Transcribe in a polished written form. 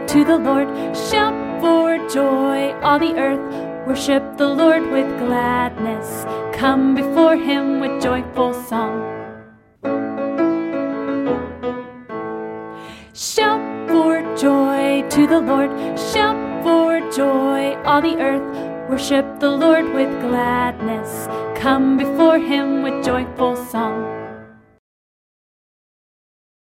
to the Lord. Shout for joy, all the earth. Worship the Lord with gladness. Come before him with joyful song. Shout for joy to the Lord. Shout for joy, all the earth. Worship the Lord with gladness. Come before him with joyful song.